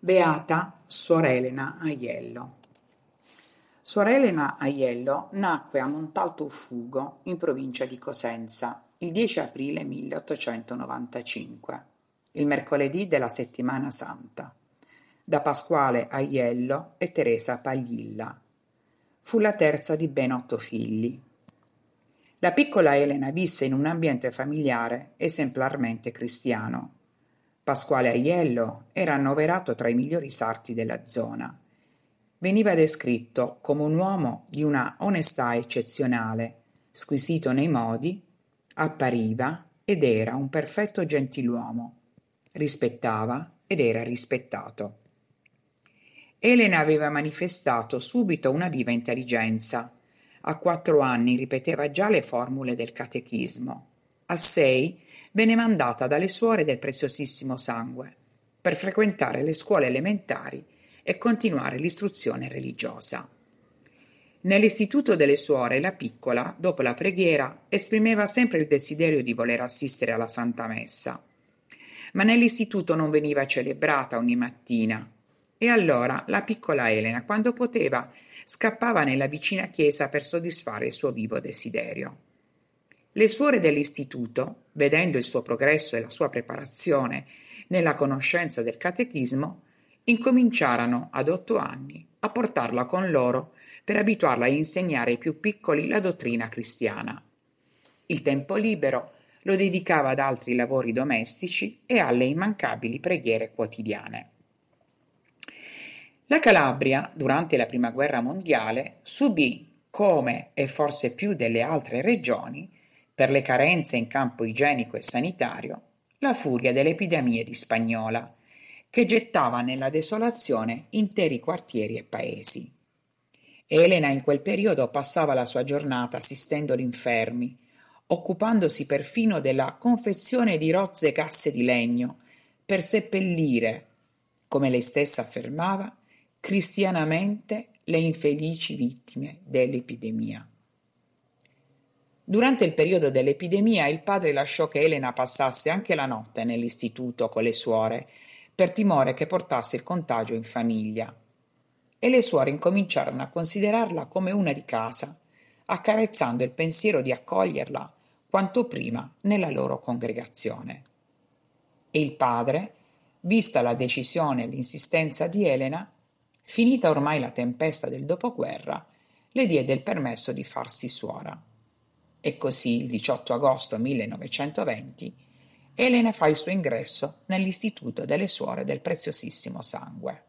Beata Suor Elena Aiello. Suor Elena Aiello nacque a Montalto Fugo, in provincia di Cosenza, il 10 aprile 1895, il mercoledì della settimana santa, da Pasquale Aiello e Teresa Paglilla. Fu la terza di ben 8 figli. La piccola Elena visse in un ambiente familiare esemplarmente cristiano. Pasquale Aiello era annoverato tra i migliori sarti della zona. Veniva descritto come un uomo di una onestà eccezionale, squisito nei modi, appariva ed era un perfetto gentiluomo, rispettava ed era rispettato. Elena aveva manifestato subito una viva intelligenza. A 4 anni ripeteva già le formule del catechismo. A 6 venne mandata dalle suore del Preziosissimo Sangue per frequentare le scuole elementari e continuare l'istruzione religiosa. Nell'istituto delle suore la piccola, dopo la preghiera, esprimeva sempre il desiderio di voler assistere alla Santa Messa. Ma nell'istituto non veniva celebrata ogni mattina e allora la piccola Elena, quando poteva, scappava nella vicina chiesa per soddisfare il suo vivo desiderio. Le suore dell'istituto, vedendo il suo progresso e la sua preparazione nella conoscenza del catechismo, incominciarono ad 8 anni a portarla con loro per abituarla a insegnare ai più piccoli la dottrina cristiana. Il tempo libero lo dedicava ad altri lavori domestici e alle immancabili preghiere quotidiane. La Calabria, durante la Prima Guerra Mondiale, subì, come e forse più delle altre regioni, per le carenze in campo igienico e sanitario, la furia delle epidemie di spagnola, che gettava nella desolazione interi quartieri e paesi. Elena in quel periodo passava la sua giornata assistendo gli infermi, occupandosi perfino della confezione di rozze casse di legno per seppellire, come lei stessa affermava, cristianamente le infelici vittime dell'epidemia. Durante il periodo dell'epidemia il padre lasciò che Elena passasse anche la notte nell'istituto con le suore, per timore che portasse il contagio in famiglia. E le suore incominciarono a considerarla come una di casa, accarezzando il pensiero di accoglierla quanto prima nella loro congregazione. E il padre, vista la decisione e l'insistenza di Elena, finita ormai la tempesta del dopoguerra, le diede il permesso di farsi suora. E così, il 18 agosto 1920, Elena fa il suo ingresso nell'Istituto delle Suore del Preziosissimo Sangue.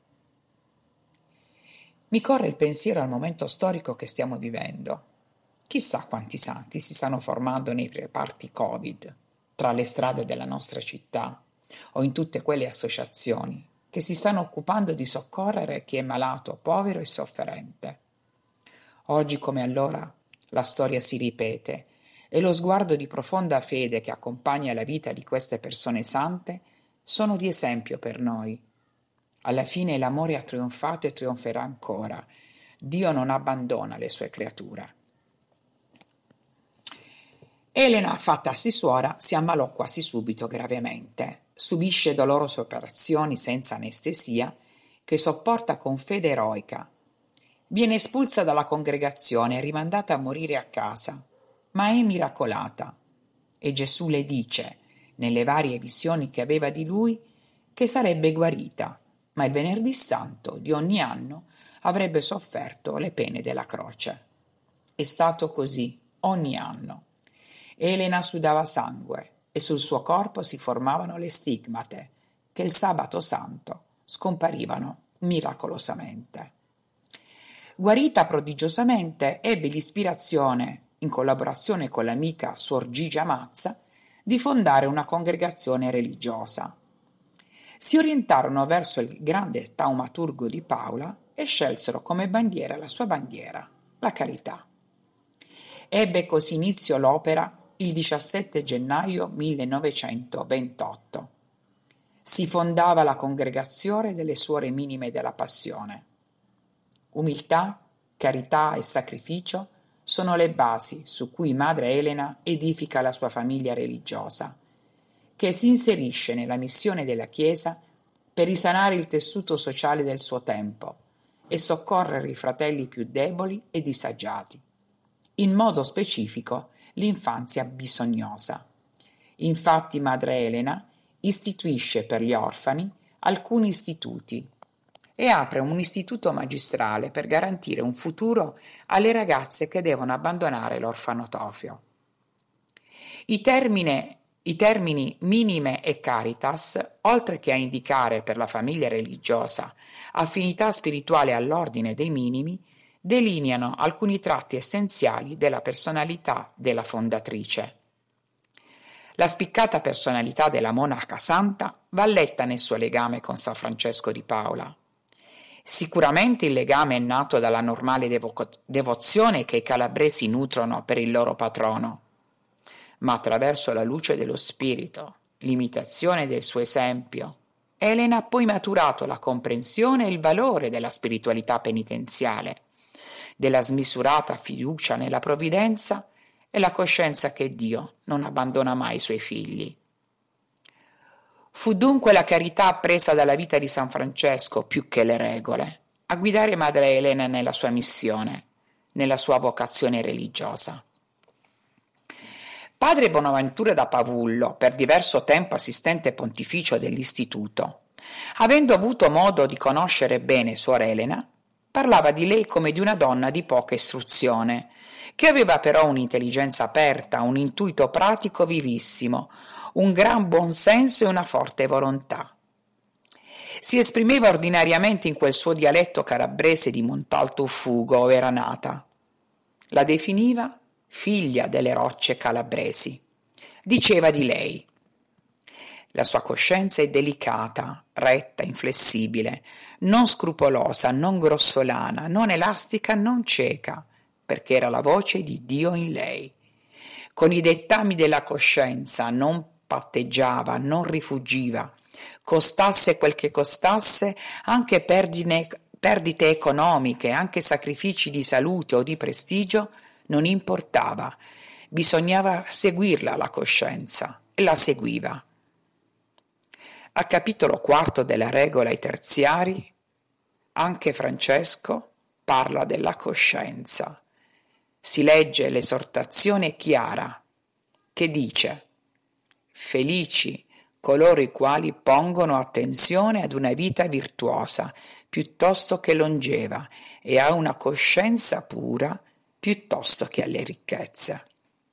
Mi corre il pensiero al momento storico che stiamo vivendo. Chissà quanti santi si stanno formando nei reparti Covid, tra le strade della nostra città, o in tutte quelle associazioni che si stanno occupando di soccorrere chi è malato, povero e sofferente. Oggi come allora la storia si ripete e lo sguardo di profonda fede che accompagna la vita di queste persone sante sono di esempio per noi. Alla fine l'amore ha trionfato e trionferà ancora. Dio non abbandona le sue creature. Elena, fattasi suora, si ammalò quasi subito gravemente. Subisce dolorose operazioni senza anestesia che sopporta con fede eroica. Viene espulsa dalla congregazione e rimandata a morire a casa, ma è miracolata. E Gesù le dice, nelle varie visioni che aveva di lui, che sarebbe guarita, ma il venerdì santo di ogni anno avrebbe sofferto le pene della croce. È stato così ogni anno. Elena sudava sangue e sul suo corpo si formavano le stigmate che il sabato santo scomparivano miracolosamente. Guarita prodigiosamente, ebbe l'ispirazione, in collaborazione con l'amica Suor Gigia Mazza, di fondare una congregazione religiosa. Si orientarono verso il grande taumaturgo di Paola e scelsero come bandiera la sua bandiera, la carità. Ebbe così inizio l'opera il 17 gennaio 1928. Si fondava la congregazione delle Suore Minime della Passione. Umiltà, carità e sacrificio sono le basi su cui Madre Elena edifica la sua famiglia religiosa, che si inserisce nella missione della Chiesa per risanare il tessuto sociale del suo tempo e soccorrere i fratelli più deboli e disagiati, in modo specifico l'infanzia bisognosa. Infatti Madre Elena istituisce per gli orfani alcuni istituti e apre un istituto magistrale per garantire un futuro alle ragazze che devono abbandonare l'orfanotrofio. I termini minime e caritas, oltre che a indicare per la famiglia religiosa affinità spirituale all'ordine dei minimi, delineano alcuni tratti essenziali della personalità della fondatrice. La spiccata personalità della monaca santa va letta nel suo legame con San Francesco di Paola. Sicuramente il legame è nato dalla normale devozione che i calabresi nutrono per il loro patrono, ma attraverso la luce dello spirito, l'imitazione del suo esempio, Elena ha poi maturato la comprensione e il valore della spiritualità penitenziale, della smisurata fiducia nella provvidenza e la coscienza che Dio non abbandona mai i suoi figli. Fu dunque la carità appresa dalla vita di San Francesco più che le regole a guidare Madre Elena nella sua missione, nella sua vocazione religiosa. Padre Bonaventura da Pavullo, per diverso tempo assistente pontificio dell'istituto, avendo avuto modo di conoscere bene Suor Elena, parlava di lei come di una donna di poca istruzione, che aveva però un'intelligenza aperta, un intuito pratico vivissimo, un gran buon senso e una forte volontà. Si esprimeva ordinariamente in quel suo dialetto calabrese di Montalto Fugo, ove era nata. La definiva figlia delle rocce calabresi. Diceva di lei: la sua coscienza è delicata, retta, inflessibile, non scrupolosa, non grossolana, non elastica, non cieca, perché era la voce di Dio in lei. Con i dettami della coscienza non patteggiava, non rifuggiva, costasse quel che costasse, anche perdite economiche, anche sacrifici di salute o di prestigio, non importava, bisognava seguirla la coscienza, e la seguiva. Al capitolo 4 della regola ai terziari, anche Francesco parla della coscienza. Si legge l'esortazione chiara che dice: felici coloro i quali pongono attenzione ad una vita virtuosa piuttosto che longeva e a una coscienza pura piuttosto che alle ricchezze.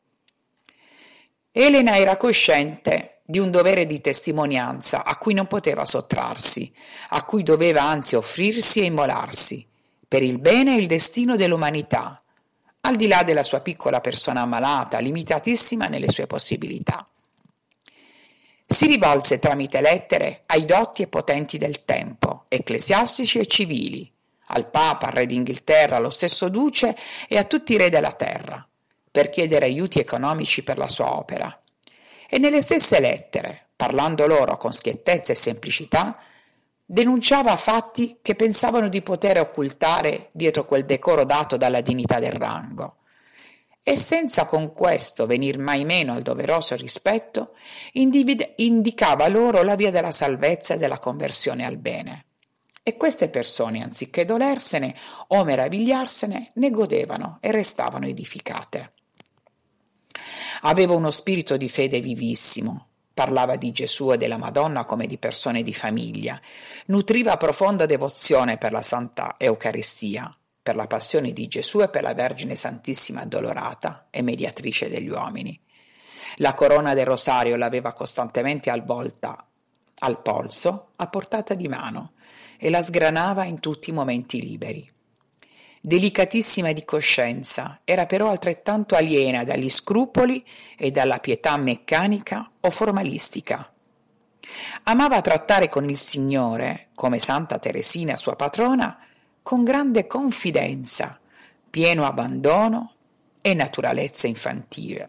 Elena era cosciente di un dovere di testimonianza a cui non poteva sottrarsi, a cui doveva anzi offrirsi e immolarsi, per il bene e il destino dell'umanità, al di là della sua piccola persona ammalata, limitatissima nelle sue possibilità. Si rivolse tramite lettere ai dotti e potenti del tempo, ecclesiastici e civili, al Papa, al Re d'Inghilterra, allo stesso Duce e a tutti i re della terra, per chiedere aiuti economici per la sua opera. E nelle stesse lettere, parlando loro con schiettezza e semplicità, denunciava fatti che pensavano di poter occultare dietro quel decoro dato dalla dignità del rango, e senza con questo venir mai meno al doveroso rispetto, indicava loro la via della salvezza e della conversione al bene. E queste persone, anziché dolersene o meravigliarsene, ne godevano e restavano edificate. Aveva uno spirito di fede vivissimo, parlava di Gesù e della Madonna come di persone di famiglia, nutriva profonda devozione per la Santa Eucaristia, per la passione di Gesù e per la Vergine Santissima Addolorata e mediatrice degli uomini. La corona del rosario l'aveva costantemente al polso, a portata di mano, e la sgranava in tutti i momenti liberi. Delicatissima di coscienza, era però altrettanto aliena dagli scrupoli e dalla pietà meccanica o formalistica. Amava trattare con il Signore, come Santa Teresina sua patrona, con grande confidenza, pieno abbandono e naturalezza infantile.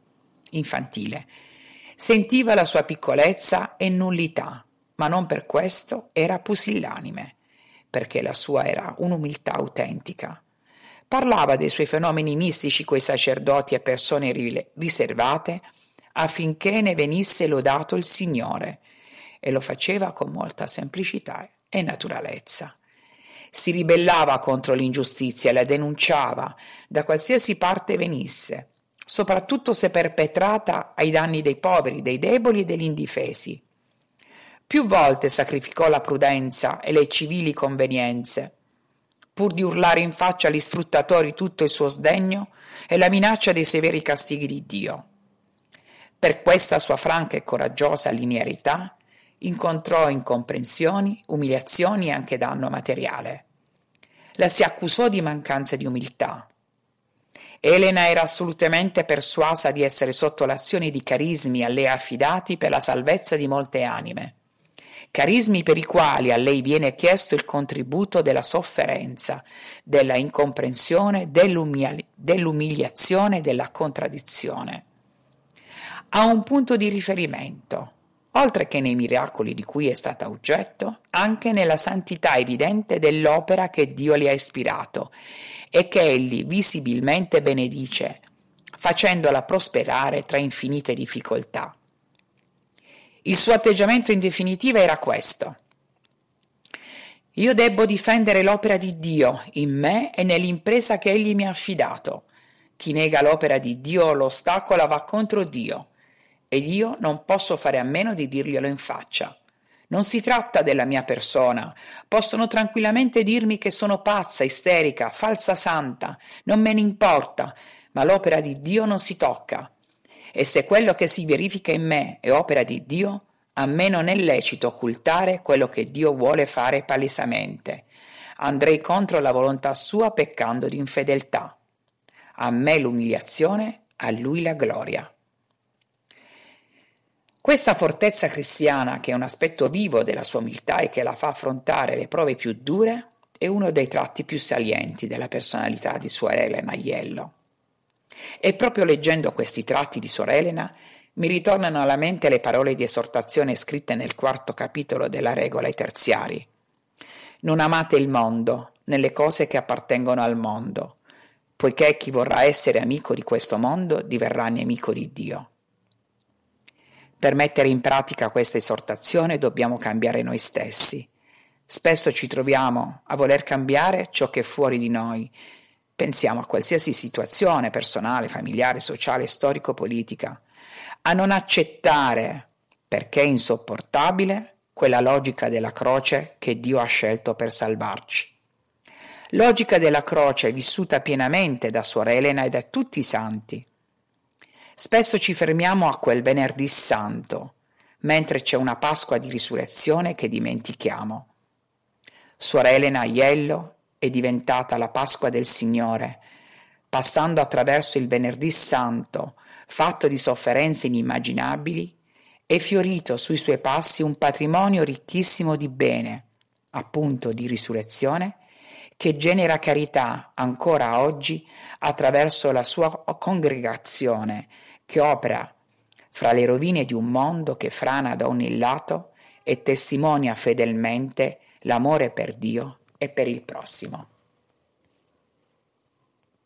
Sentiva la sua piccolezza e nullità, ma non per questo era pusillanime, perché la sua era un'umiltà autentica. Parlava dei suoi fenomeni mistici coi sacerdoti e persone riservate affinché ne venisse lodato il Signore, e lo faceva con molta semplicità e naturalezza. Si ribellava contro l'ingiustizia e la denunciava da qualsiasi parte venisse, soprattutto se perpetrata ai danni dei poveri, dei deboli e degli indifesi. Più volte sacrificò la prudenza e le civili convenienze, pur di urlare in faccia agli sfruttatori tutto il suo sdegno e la minaccia dei severi castighi di Dio. Per questa sua franca e coraggiosa linearità incontrò incomprensioni, umiliazioni e anche danno materiale. La si accusò di mancanza di umiltà. Elena era assolutamente persuasa di essere sotto l'azione di carismi a lei affidati per la salvezza di molte anime. Carismi per i quali a lei viene chiesto il contributo della sofferenza, della incomprensione, dell'umiliazione e della contraddizione. Ha un punto di riferimento, oltre che nei miracoli di cui è stata oggetto, anche nella santità evidente dell'opera che Dio le ha ispirato e che egli visibilmente benedice, facendola prosperare tra infinite difficoltà. Il suo atteggiamento in definitiva era questo: io debbo difendere l'opera di Dio in me e nell'impresa che egli mi ha affidato. Chi nega l'opera di Dio lo ostacola va contro Dio, ed io non posso fare a meno di dirglielo in faccia. Non si tratta della mia persona. Possono tranquillamente dirmi che sono pazza, isterica, falsa santa, non me ne importa, ma l'opera di Dio non si tocca. E se quello che si verifica in me è opera di Dio, a me non è lecito occultare quello che Dio vuole fare palesemente. Andrei contro la volontà sua peccando di infedeltà. A me l'umiliazione, a lui la gloria. Questa fortezza cristiana, che è un aspetto vivo della sua umiltà e che la fa affrontare le prove più dure, è uno dei tratti più salienti della personalità di Suor Elena Aiello. E proprio leggendo questi tratti di Suor Elena mi ritornano alla mente le parole di esortazione scritte nel 4° capitolo della Regola ai Terziari. Non amate il mondo, né le cose che appartengono al mondo, poiché chi vorrà essere amico di questo mondo diverrà nemico di Dio. Per mettere in pratica questa esortazione dobbiamo cambiare noi stessi. Spesso ci troviamo a voler cambiare ciò che è fuori di noi. Pensiamo a qualsiasi situazione personale, familiare, sociale, storico-politica, a non accettare, perché è insopportabile, quella logica della croce che Dio ha scelto per salvarci. Logica della croce vissuta pienamente da Suor Elena e da tutti i santi. Spesso ci fermiamo a quel venerdì santo, mentre c'è una Pasqua di risurrezione che dimentichiamo. Suor Elena Aiello è diventata la Pasqua del Signore, passando attraverso il venerdì santo, fatto di sofferenze inimmaginabili, è fiorito sui suoi passi un patrimonio ricchissimo di bene, appunto di risurrezione, che genera carità ancora oggi attraverso la sua congregazione, che opera fra le rovine di un mondo che frana da ogni lato e testimonia fedelmente l'amore per Dio e per il prossimo.